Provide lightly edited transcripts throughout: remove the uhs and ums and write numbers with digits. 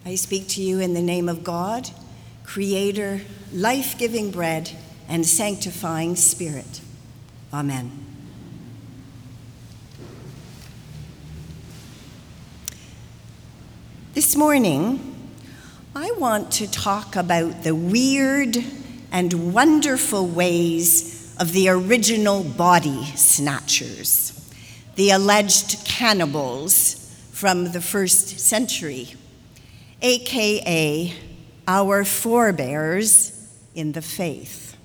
I speak to you in the name of God, Creator, life-giving bread, and sanctifying Spirit. Amen. This morning, I want to talk about the weird and wonderful ways of the original body snatchers, the alleged cannibals from the first century, aka our forebears in the faith.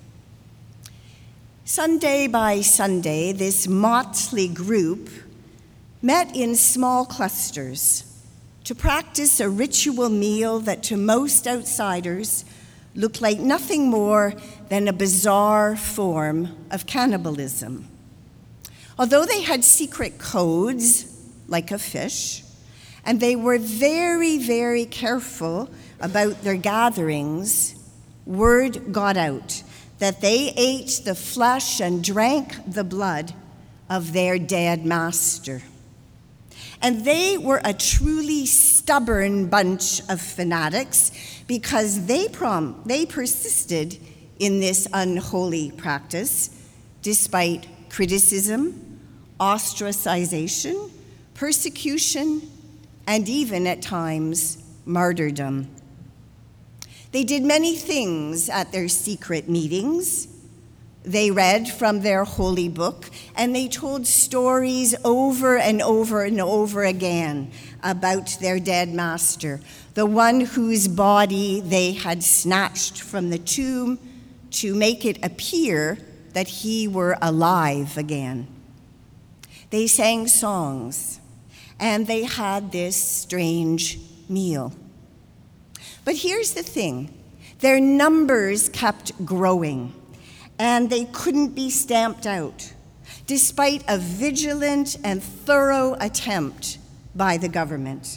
Sunday by Sunday, this motley group met in small clusters to practice a ritual meal that to most outsiders looked like nothing more than a bizarre form of cannibalism. Although they had secret codes, like a fish, and they were very, very careful about their gatherings, word got out that they ate the flesh and drank the blood of their dead master. And they were a truly stubborn bunch of fanatics because they persisted in this unholy practice despite criticism, ostracization, persecution, and even at times, martyrdom. They did many things at their secret meetings. They read from their holy book, and they told stories over and over and over again about their dead master, the one whose body they had snatched from the tomb to make it appear that he were alive again. They sang songs, and they had this strange meal. But here's the thing, their numbers kept growing, and they couldn't be stamped out, despite a vigilant and thorough attempt by the government.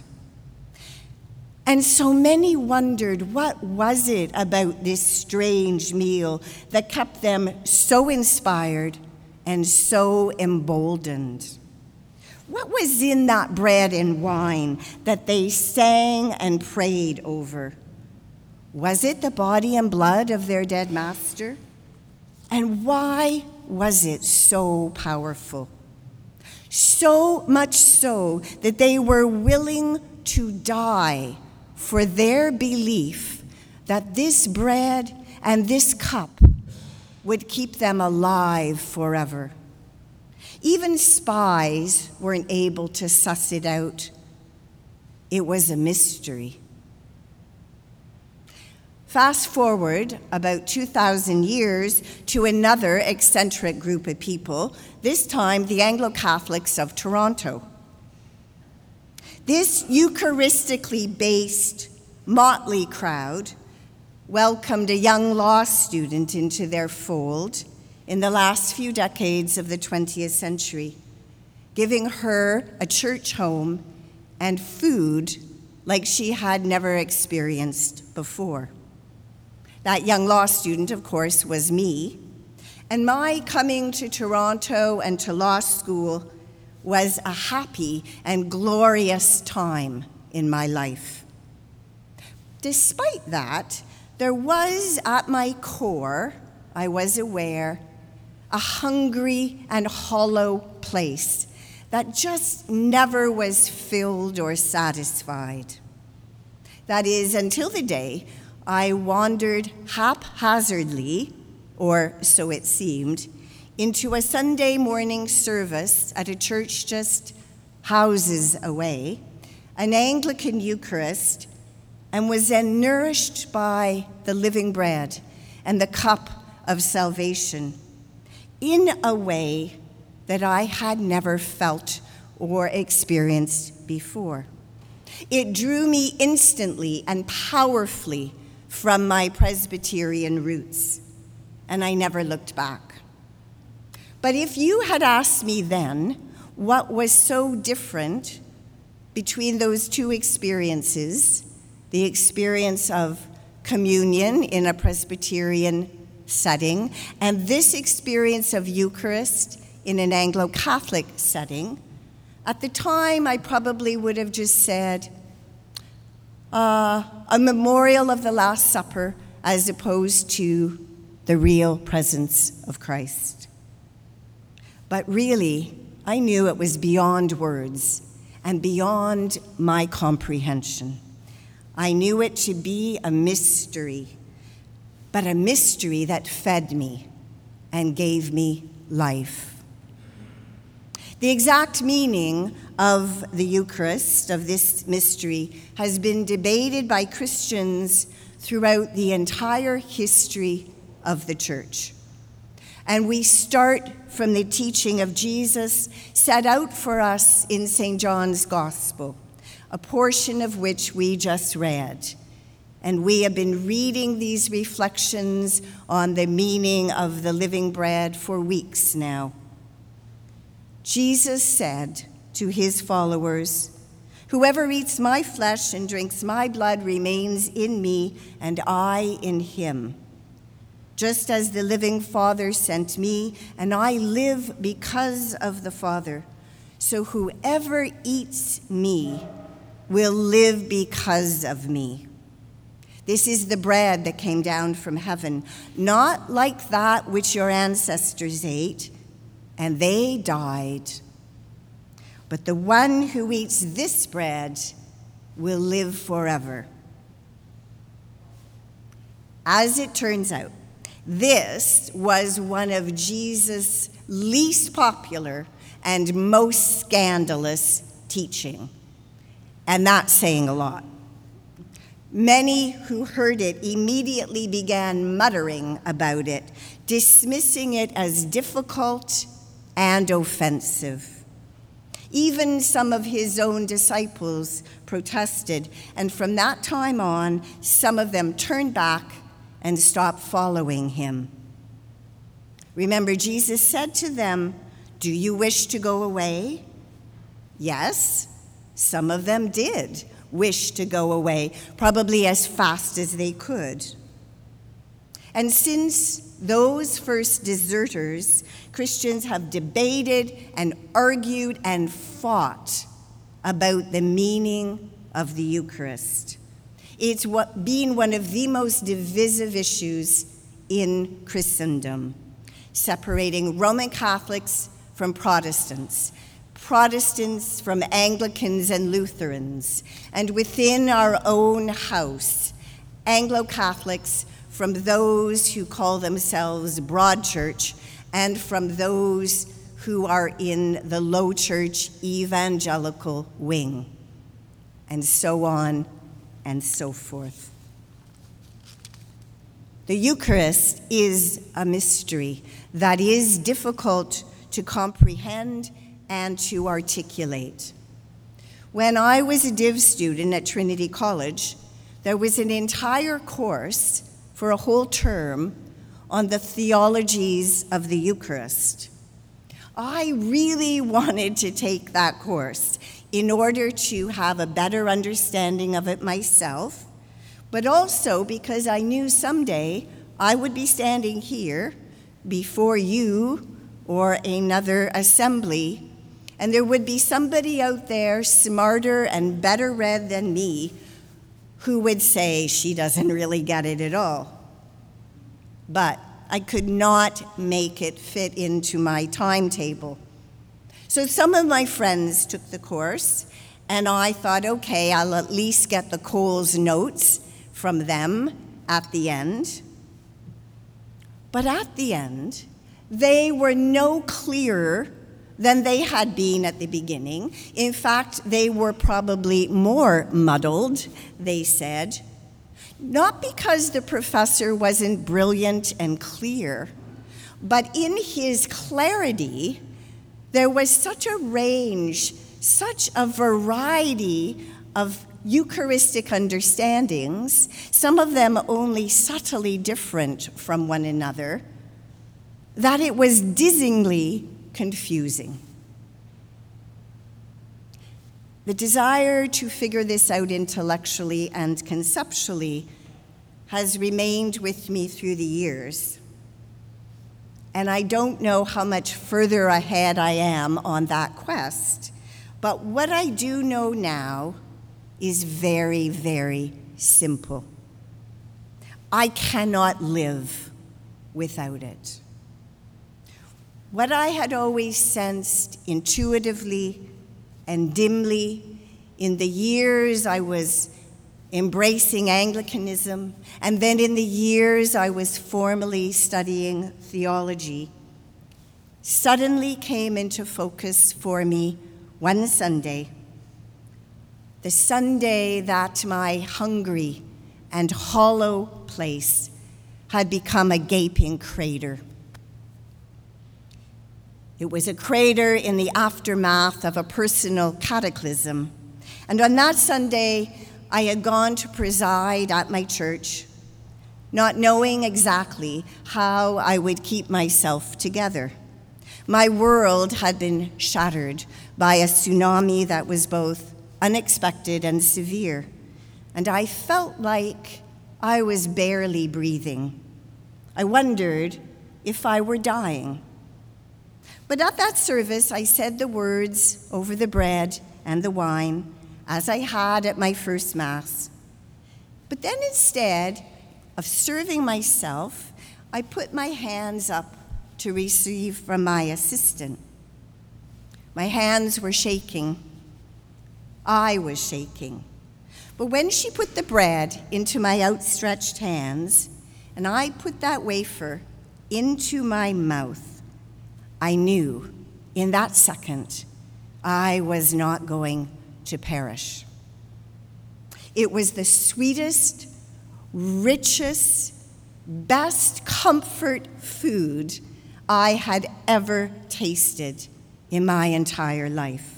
And so many wondered, what was it about this strange meal that kept them so inspired and so emboldened? What was in that bread and wine that they sang and prayed over? Was it the body and blood of their dead master? And why was it so powerful? So much so that they were willing to die for their belief that this bread and this cup would keep them alive forever. Even spies weren't able to suss it out. It was a mystery. Fast forward about 2,000 years to another eccentric group of people, this time the Anglo-Catholics of Toronto. This Eucharistically based motley crowd welcomed a young law student into their fold in the last few decades of the 20th century, giving her a church home and food like she had never experienced before. That young law student, of course, was me, and my coming to Toronto and to law school was a happy and glorious time in my life. Despite that, there was at my core, I was aware, a hungry and hollow place that just never was filled or satisfied. That is, until the day I wandered haphazardly, or so it seemed, into a Sunday morning service at a church just houses away, an Anglican Eucharist, and was then nourished by the living bread and the cup of salvation in a way that I had never felt or experienced before. It drew me instantly and powerfully from my Presbyterian roots, and I never looked back. But if you had asked me then what was so different between those two experiences, the experience of communion in a Presbyterian setting and this experience of Eucharist in an a memorial of the Last Supper as opposed to the real presence of Christ. But really, I knew it was beyond words and beyond my comprehension. I knew it to be a mystery, but a mystery that fed me and gave me life. The exact meaning of the Eucharist, of this mystery, has been debated by Christians throughout the entire history of the Church. And we start from the teaching of Jesus set out for us in St. John's Gospel, a portion of which we just read. And we have been reading these reflections on the meaning of the living bread for weeks now. Jesus said to his followers, "Whoever eats my flesh and drinks my blood remains in me, and I in him. Just as the living Father sent me, and I live because of the Father, so whoever eats me will live because of me. This is the bread that came down from heaven, not like that which your ancestors ate, and they died. But the one who eats this bread will live forever." As it turns out, this was one of Jesus' least popular and most scandalous teaching. And that's saying a lot. Many who heard it immediately began muttering about it, dismissing it as difficult and offensive. Even some of his own disciples protested, and from that time on, some of them turned back and stopped following him. Remember, Jesus said to them, "Do you wish to go away?" Yes, some of them did wish to go away, probably as fast as they could. And since those first deserters, Christians have debated and argued and fought about the meaning of the Eucharist. It's been one of the most divisive issues in Christendom, separating Roman Catholics from Protestants, Protestants from Anglicans and Lutherans, and within our own house, Anglo-Catholics from those who call themselves Broad Church and from those who are in the Low Church evangelical wing, and so on and so forth. The Eucharist is a mystery that is difficult to comprehend and to articulate. When I was a Div student at Trinity College, there was an entire course for a whole term on the theologies of the Eucharist. I really wanted to take that course in order to have a better understanding of it myself, but also because I knew someday I would be standing here before you or another assembly, and there would be somebody out there smarter and better read than me who would say she doesn't really get it at all. But I could not make it fit into my timetable. So some of my friends took the course, and I thought, okay, I'll at least get the Coles notes from them at the end. But at the end, they were no clearer than they had been at the beginning. In fact, they were probably more muddled, they said. Not because the professor wasn't brilliant and clear, but in his clarity, there was such a range, such a variety of Eucharistic understandings, some of them only subtly different from one another, that it was dizzyingly confusing. The desire to figure this out intellectually and conceptually has remained with me through the years. And I don't know how much further ahead I am on that quest. But what I do know now is very, very simple. I cannot live without it. What I had always sensed intuitively and dimly in the years I was embracing Anglicanism, and then in the years I was formally studying theology, suddenly came into focus for me one Sunday, the Sunday that my hungry and hollow place had become a gaping crater. It was a crater in the aftermath of a personal cataclysm. And on that Sunday, I had gone to preside at my church, not knowing exactly how I would keep myself together. My world had been shattered by a tsunami that was both unexpected and severe, and I felt like I was barely breathing. I wondered if I were dying. But at that service, I said the words over the bread and the wine, as I had at my first Mass. But then instead of serving myself, I put my hands up to receive from my assistant. My hands were shaking. I was shaking. But when she put the bread into my outstretched hands, and I put that wafer into my mouth, I knew in that second I was not going to perish. It was the sweetest, richest, best comfort food I had ever tasted in my entire life.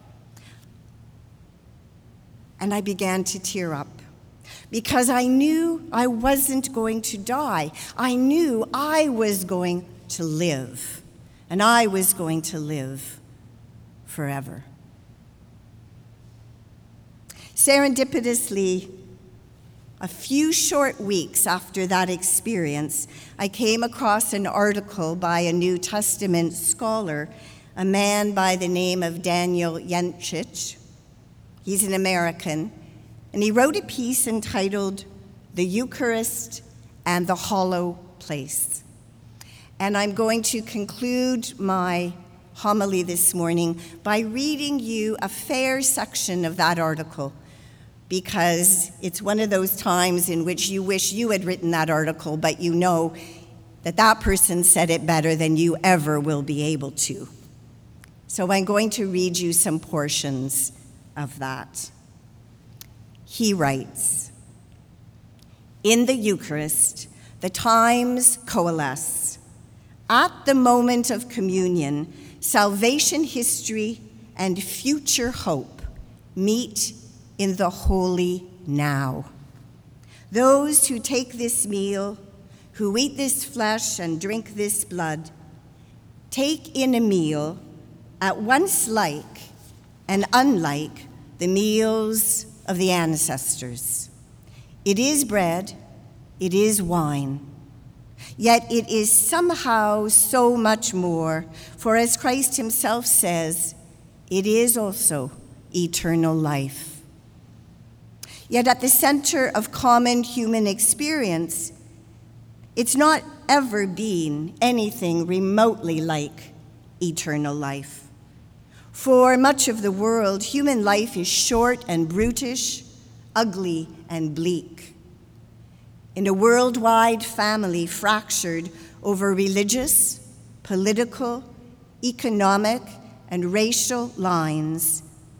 And I began to tear up because I knew I wasn't going to die. I knew I was going to live. And I was going to live forever. Serendipitously, a few short weeks after that experience, I came across an article by a New Testament scholar, a man by the name of Daniel Yenchich. He's an American, and he wrote a piece entitled "The Eucharist and the Hollow Place." And I'm going to conclude my homily this morning by reading you a fair section of that article, because it's one of those times in which you wish you had written that article, but you know that that person said it better than you ever will be able to. So I'm going to read you some portions of that. He writes, "In the Eucharist, the times coalesce. At the moment of communion, salvation history and future hope meet in the holy now. Those who take this meal, who eat this flesh and drink this blood, take in a meal at once like and unlike the meals of the ancestors. It is bread, it is wine, yet it is somehow so much more, for as Christ himself says, it is also eternal life. Yet at the center of common human experience, it's not ever been anything remotely like eternal life. For much of the world, human life is short and brutish, ugly and bleak. In a worldwide family fractured over religious, political, economic, and racial lines,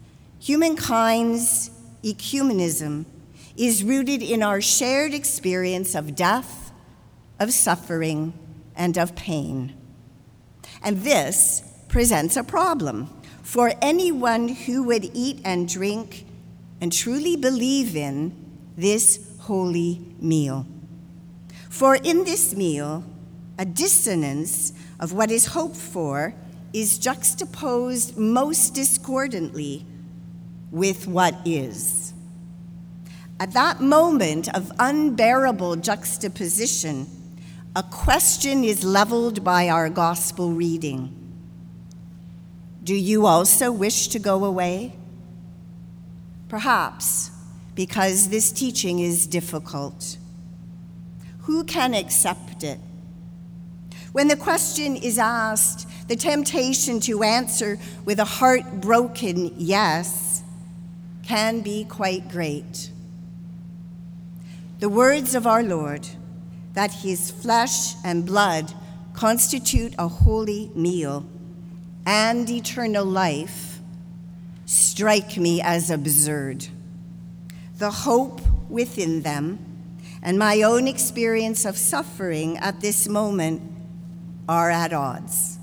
humankind's ecumenism is rooted in our shared experience of death, of suffering, and of pain. And this presents a problem for anyone who would eat and drink and truly believe in this holy meal. For in this meal, a dissonance of what is hoped for is juxtaposed most discordantly with what is. At that moment of unbearable juxtaposition, a question is leveled by our gospel reading. Do you also wish to go away? perhaps because this teaching is difficult. Who can accept it? When the question is asked, the temptation to answer with a heartbroken yes can be quite great. The words of our Lord, that his flesh and blood constitute a holy meal and eternal life, strike me as absurd. The hope within them and my own experience of suffering at this moment are at odds.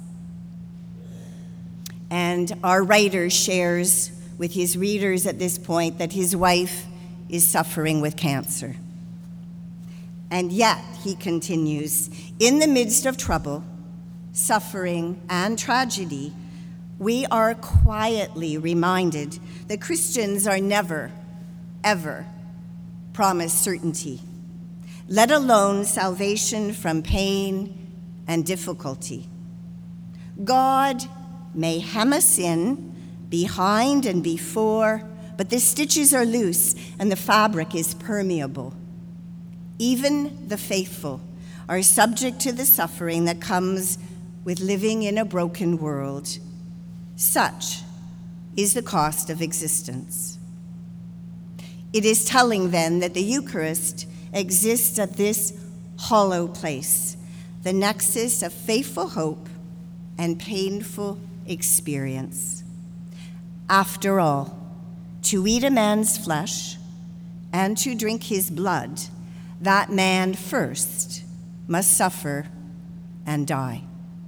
And our writer shares with his readers at this point that his wife is suffering with cancer. And yet, he continues, in the midst of trouble, suffering, and tragedy, we are quietly reminded that Christians are never, ever promised certainty, let alone salvation from pain and difficulty. God may hem us in, behind and before, but the stitches are loose and the fabric is permeable. Even the faithful are subject to the suffering that comes with living in a broken world. Such is the cost of existence. It is telling then that the Eucharist exists at this hollow place, the nexus of faithful hope and painful experience. After all, to eat a man's flesh and to drink his blood, that man first must suffer and die.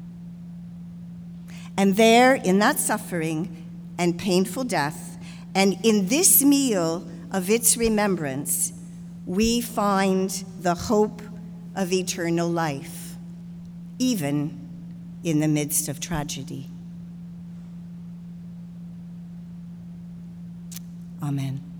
And there, in that suffering and painful death, and in this meal of its remembrance, we find the hope of eternal life, even in the midst of tragedy. Amen.